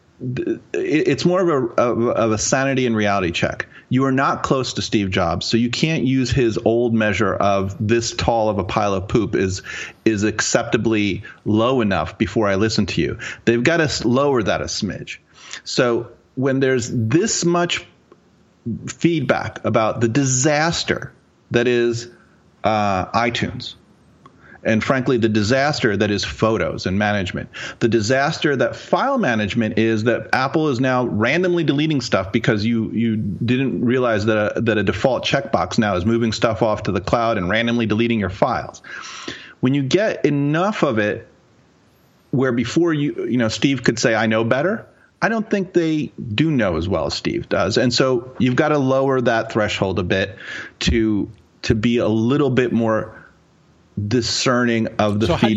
It's more of a sanity and reality check. You are not close to Steve Jobs, so you can't use his old measure of this tall of a pile of poop is acceptably low enough before I listen to you. They've got to lower that a smidge. So when there's this much feedback about the disaster that is iTunes, and frankly, the disaster that is photos and management, the disaster that file management is that Apple is now randomly deleting stuff because you didn't realize that a default checkbox now is moving stuff off to the cloud and randomly deleting your files. When you get enough of it where before Steve could say, I know better, I don't think they do know as well as Steve does. And so you've got to lower that threshold a bit to be a little bit more discerning of the feedback. How do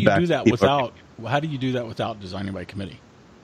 you do that without designing by committee?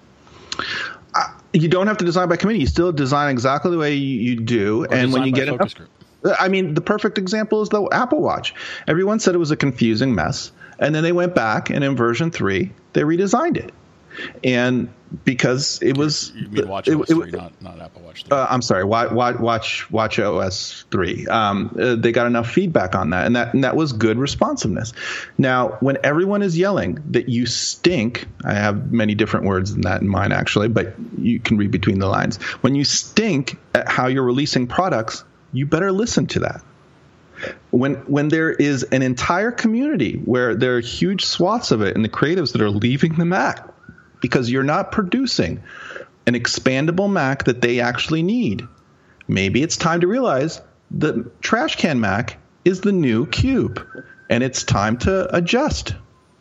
You don't have to design by committee. You still design exactly the way you do. Or and when you get enough, the perfect example is the Apple Watch. Everyone said it was a confusing mess, and then they went back and in version 3 they redesigned it. And because it was, you mean Watch OS 3, not Apple Watch 3. I'm sorry, Watch OS 3. They got enough feedback on that, and that was good responsiveness. Now, when everyone is yelling that you stink, I have many different words than that in mind actually, but you can read between the lines. When you stink at how you're releasing products, you better listen to that. When there is an entire community where there are huge swaths of it and the creatives that are leaving the Mac because you're not producing an expandable Mac that they actually need, maybe it's time to realize the trash can Mac is the new Cube, and it's time to adjust.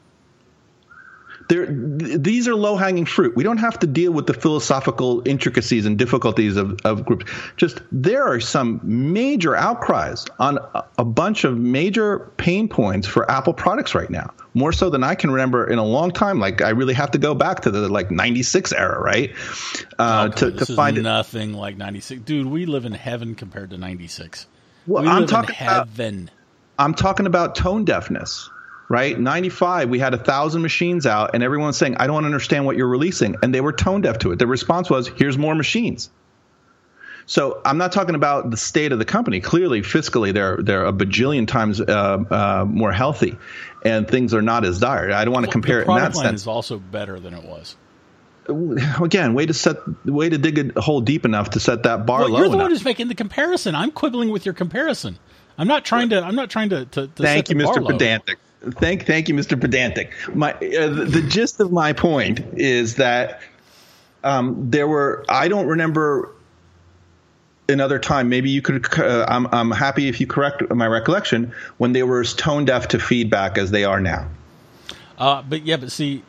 These are low-hanging fruit. We don't have to deal with the philosophical intricacies and difficulties of groups. Just there are some major outcries on a bunch of major pain points for Apple products right now, more so than I can remember in a long time. Like I really have to go back to the 96 era, right? To find it. Nothing like 96. Dude, we live in heaven compared to 96. Well, I'm talking about tone deafness. Right? 95, we had 1,000 machines out and everyone's saying, I don't understand what you're releasing. And they were tone deaf to it. Their response was, here's more machines. So I'm not talking about the state of the company. Clearly, fiscally, they're a bajillion times more healthy, and things are not as dire. I don't want to compare it in that sense. The product line is also better than it was. Again, way to dig a hole deep enough to set that bar low enough. You're the one who's making the comparison. I'm quibbling with your comparison. I'm not trying to. Thank you, Mr. Pedantic. Thank you, Mr. Pedantic. The gist of my point is that there were. I don't remember another time. Maybe you could. I'm happy if you correct my recollection when they were as tone deaf to feedback as they are now. But see.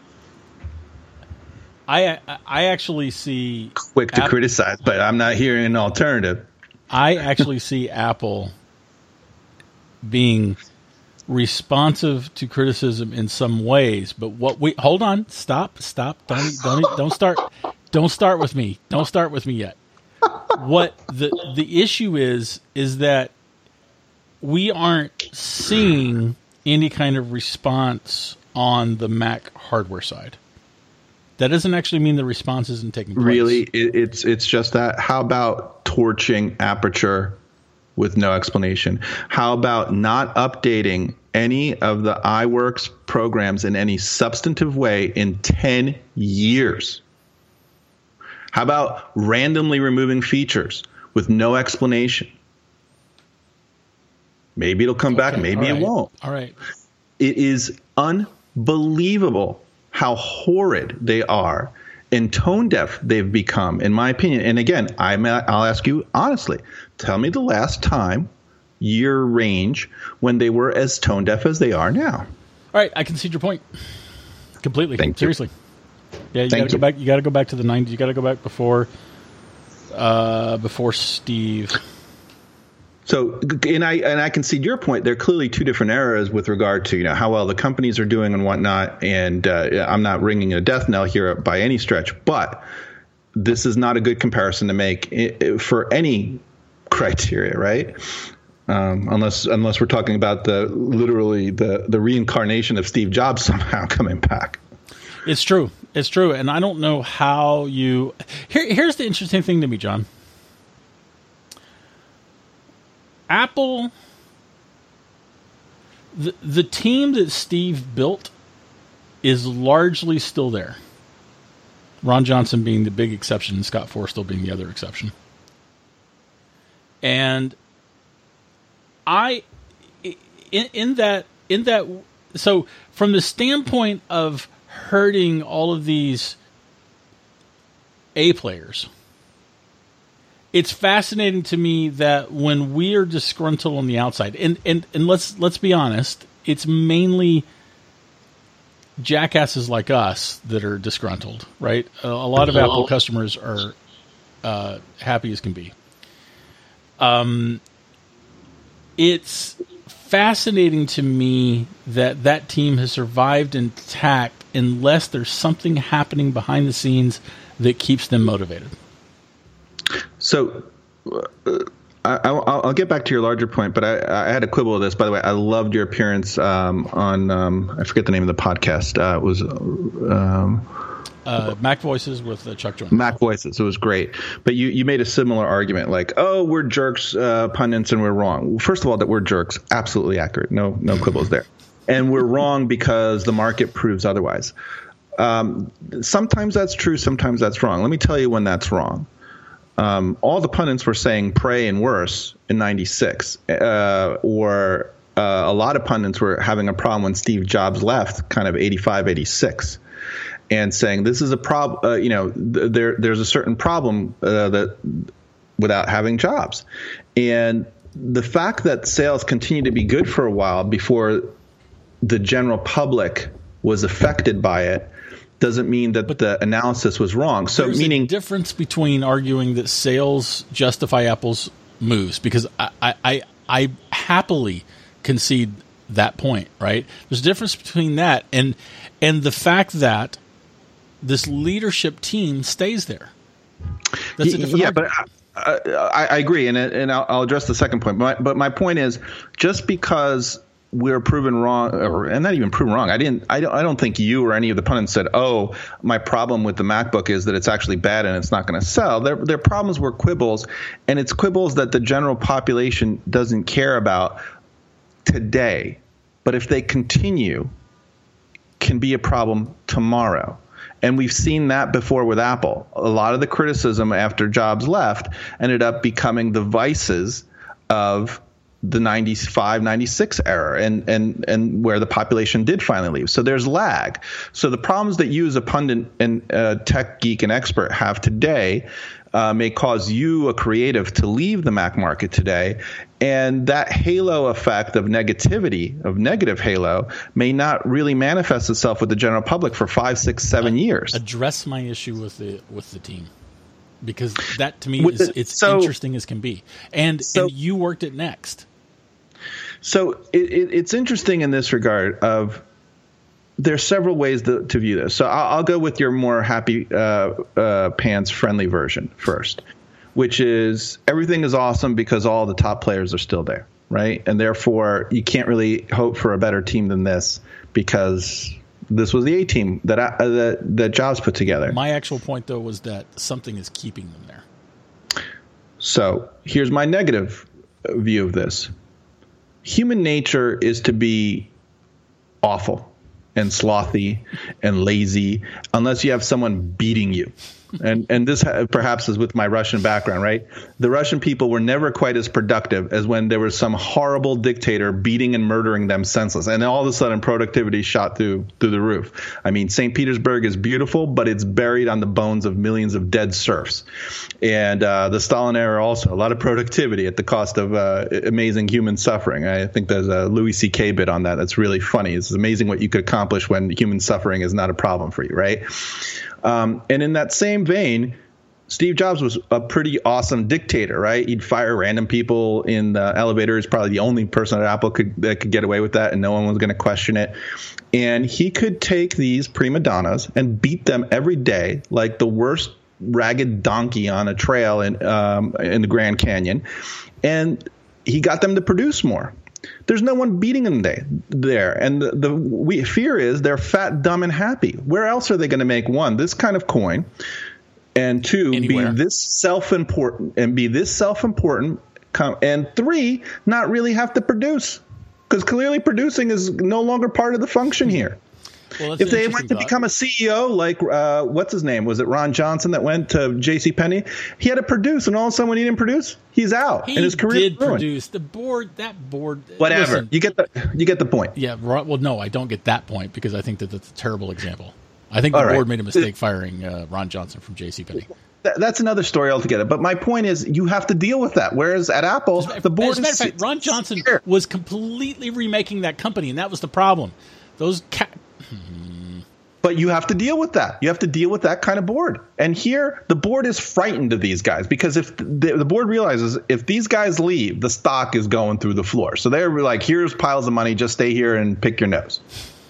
I actually see quick to criticize, but I'm not hearing an alternative. I actually see Apple being responsive to criticism in some ways, but hold on, stop, don't start with me. Don't start with me yet. What the issue is that we aren't seeing any kind of response on the Mac hardware side. That doesn't actually mean the response isn't taking place. Really, it's just that. How about torching Aperture with no explanation? How about not updating any of the iWorks programs in any substantive way in 10 years? How about randomly removing features with no explanation? Maybe it'll come back, maybe it won't. All right. It is unbelievable how horrid they are and tone deaf they've become, in my opinion. And again, I'll ask you honestly, tell me the last time, year range, when they were as tone deaf as they are now. All right, I concede your point completely. Seriously. Yeah, you got to go back. You got to go back to the 90s. You got to go back before Steve. So, and I concede your point. There are clearly two different eras with regard to how well the companies are doing and whatnot. And I'm not ringing a death knell here by any stretch, but this is not a good comparison to make for any criteria, right? Unless we're talking about the reincarnation of Steve Jobs somehow coming back. It's true, and I don't know how you. Here's the interesting thing to me, John. Apple, the team that Steve built is largely still there. Ron Johnson being the big exception and Scott Forstall being the other exception. And in that, so from the standpoint of hurting all of these A players, it's fascinating to me that when we are disgruntled on the outside, and let's be honest, it's mainly jackasses like us that are disgruntled, right? A lot of Apple customers are happy as can be. It's fascinating to me that team has survived intact unless there's something happening behind the scenes that keeps them motivated. So I'll get back to your larger point, but I had a quibble with this. By the way, I loved your appearance on I forget the name of the podcast. It was Mac Voices with Chuck Jones. Mac Voices. It was great. But you made a similar argument, like, oh, we're jerks, pundits, and we're wrong. Well, first of all, that we're jerks, absolutely accurate. No quibbles there. And we're wrong because the market proves otherwise. Sometimes that's true. Sometimes that's wrong. Let me tell you when that's wrong. All the pundits were saying pray and worse in 96, or a lot of pundits were having a problem when Steve Jobs left, kind of 85, 86, and saying this is a problem. There's a certain problem that without having Jobs, and the fact that sales continued to be good for a while before the general public was affected by it doesn't mean that the analysis was wrong. So, meaning a difference between arguing that sales justify Apple's moves, because I happily concede that point. Right? There's a difference between that and the fact that this leadership team stays there. That's a different argument. But I agree, and I'll address the second point. But my point is, just because we're proven wrong, and not even proven wrong. I don't think you or any of the pundits said, "Oh, my problem with the MacBook is that it's actually bad and it's not going to sell." Their problems were quibbles, and it's quibbles that the general population doesn't care about today. But if they continue, can be a problem tomorrow. And we've seen that before with Apple. A lot of the criticism after Jobs left ended up becoming the vices of the 95, 96 era and where the population did finally leave. So there's lag. So the problems that you as a pundit and tech geek and expert have today may cause you, a creative, to leave the Mac market today. And that halo effect of negativity, of negative halo, may not really manifest itself with the general public for 5, 6, 7 years. Address my issue with the team. Because that, to me, it's interesting as can be. And you worked at Next. So it's interesting in this regard of there's several ways to view this. So I'll go with your more happy pants friendly version first, which is everything is awesome because all the top players are still there, right? And therefore, you can't really hope for a better team than this because this was the A team that Jobs put together. My actual point, though, was that something is keeping them there. So here's my negative view of this. Human nature is to be awful and slothy and lazy unless you have someone beating you. And this perhaps is with my Russian background, right? The Russian people were never quite as productive as when there was some horrible dictator beating and murdering them senseless. And then all of a sudden productivity shot through the roof. I mean, St. Petersburg is beautiful, but it's buried on the bones of millions of dead serfs. And the Stalin era also, a lot of productivity at the cost of amazing human suffering. I think there's a Louis C.K. bit on that that's really funny. It's amazing what you could accomplish when human suffering is not a problem for you, right? And in that same vein, Steve Jobs was a pretty awesome dictator, right? He'd fire random people in the elevator. He's probably the only person at Apple that could get away with that, and no one was going to question it. And he could take these prima donnas and beat them every day like the worst ragged donkey on a trail in the Grand Canyon. And he got them to produce more. There's no one beating them there. And the fear is they're fat, dumb, and happy. Where else are they going to make, one, this kind of coin, and two, Anywhere. be this self-important, and three, not really have to produce? Because clearly producing is no longer part of the function here. Well, if they went to become a CEO, like what's his name? Was it Ron Johnson that went to JCPenney? He had to produce, and all of a sudden when he didn't produce, he's out. And his career did produce. That board. Whatever. Listen, you get the point. Yeah. Well, no, I don't get that point because I think that's a terrible example. I think the board made a mistake firing Ron Johnson from JCPenney. That's another story altogether. But my point is, you have to deal with that. Whereas at Apple, the board. As a matter of fact, Ron Johnson was completely remaking that company, and that was the problem. But you have to deal with that. You have to deal with that kind of board. And here, the board is frightened of these guys because if the board realizes if these guys leave, the stock is going through the floor. So they're like, here's piles of money. Just stay here and pick your nose.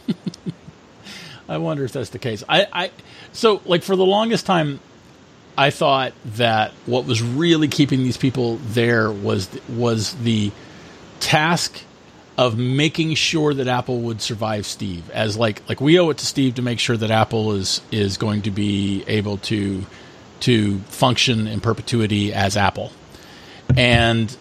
I wonder if that's the case. So for the longest time, I thought that what was really keeping these people there was the task of making sure that Apple would survive Steve, as like we owe it to Steve to make sure that Apple is going to be able to function in perpetuity as Apple. But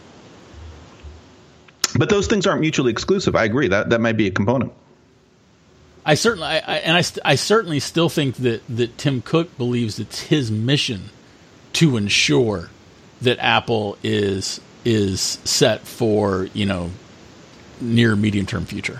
those things aren't mutually exclusive. I agree that might be a component. I certainly still think that Tim Cook believes it's his mission to ensure that Apple is set for near medium-term future.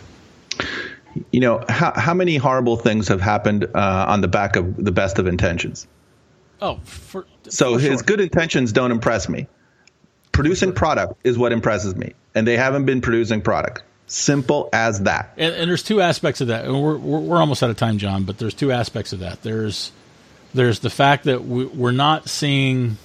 How many horrible things have happened on the back of the best of intentions? Oh, his good intentions don't impress me. Producing product is what impresses me, and they haven't been producing product. Simple as that. And there's two aspects of that. And we're almost out of time, John, but there's two aspects of that. There's the fact that we're not seeing.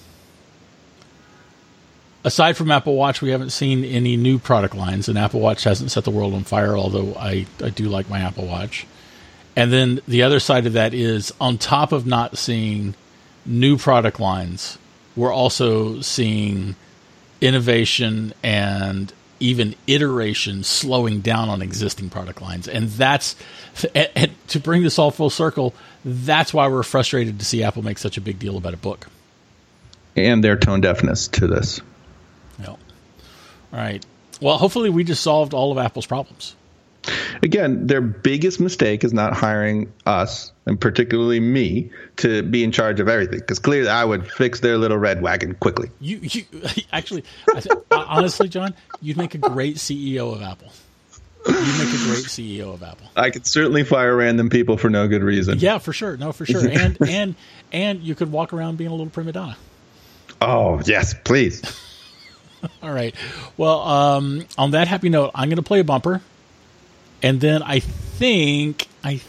Aside from Apple Watch, we haven't seen any new product lines, and Apple Watch hasn't set the world on fire, although I do like my Apple Watch. And then the other side of that is, on top of not seeing new product lines, we're also seeing innovation and even iteration slowing down on existing product lines. And that's, and to bring this all full circle, that's why we're frustrated to see Apple make such a big deal about a book. And their tone deafness to this. Yeah. All right. Well, hopefully we just solved all of Apple's problems. Again, their biggest mistake is not hiring us, and particularly me, to be in charge of everything. Because clearly I would fix their little red wagon quickly. You actually, honestly, John, you'd make a great CEO of Apple. You'd make a great CEO of Apple. I could certainly fire random people for no good reason. Yeah, for sure. No, for sure. And you could walk around being a little prima donna. Oh, yes, please. All right. Well, on that happy note, I'm going to play a bumper. And then I think,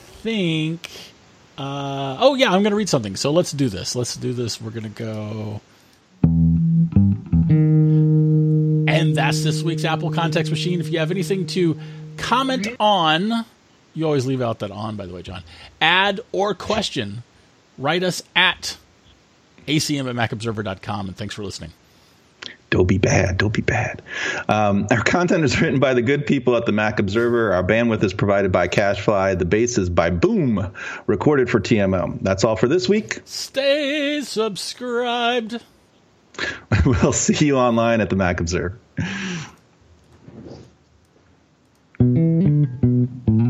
oh yeah, I'm going to read something. So let's do this. We're going to go. And that's this week's Apple Context Machine. If you have anything to comment on, you always leave out that on, by the way, John, add or question, write us at acm@macobserver.com. And thanks for listening. Don't be bad. Don't be bad. Our content is written by the good people at the Mac Observer. Our bandwidth is provided by CacheFly. The bass is by Boom, recorded for TMO. That's all for this week. Stay subscribed. We'll see you online at the Mac Observer.